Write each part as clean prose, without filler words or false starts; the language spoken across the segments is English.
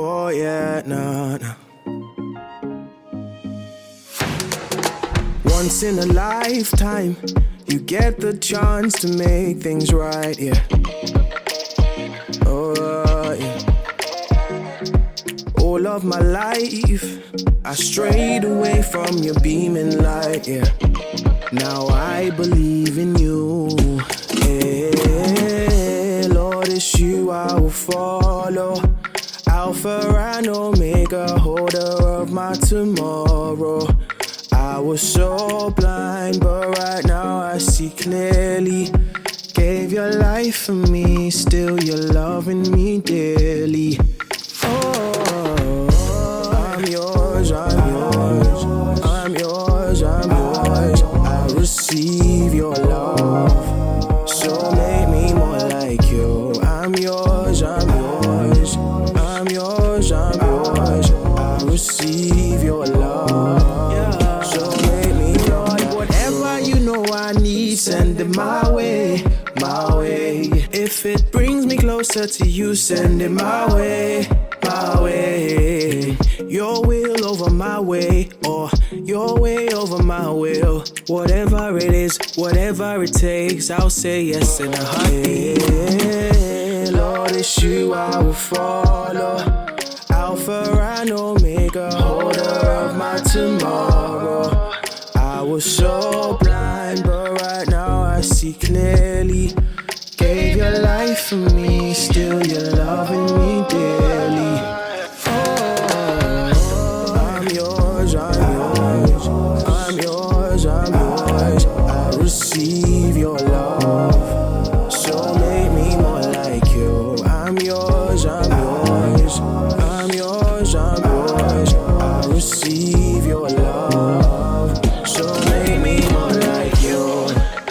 Oh yeah, nah. Once in a lifetime, you get the chance to make things right, yeah. Oh yeah. All of my life, I strayed away from your beaming light, yeah. Now I believe in you, yeah. Lord, it's you I will follow. Alpha and Omega, holder of my tomorrow. I was so blind, but right now I see clearly. Gave your life for me, still you're loving me dearly. Oh, I'm yours, I'm yours, I'm yours, I'm yours. I receive your love, so make me more like you. I'm yours, I'm yours, I'm yours, I'm yours. I receive your love, so make me Lord. Whatever you know I need, send it my way, my way. If it brings me closer to you, send it my way, my way. Your will over my way, or your way over my will. Whatever it is, whatever it takes, I'll say yes in a heartbeat. Yeah, Lord, it's you I will follow. Alpha and Omega, holder of my tomorrow. I was so blind, but right now I see clearly. Gave your life for me, still you're loving me dearly. Oh, I'm yours, I'm yours, I'm yours, I'm yours. I receive your love, so make me more like you. I'm yours, I'm yours, I'm yours, I'm yours. I receive your love, so make me more like you.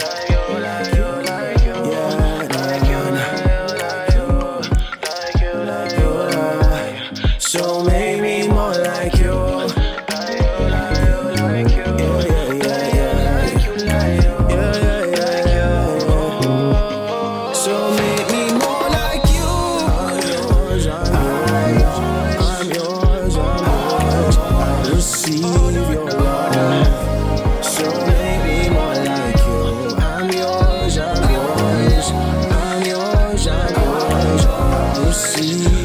So make me more like you. So make me more like you. I'm yours, I'm yours, I'm yours. I receive your love. So make me more like you. I'm yours, I'm yours, I'm yours, I'm yours. I receive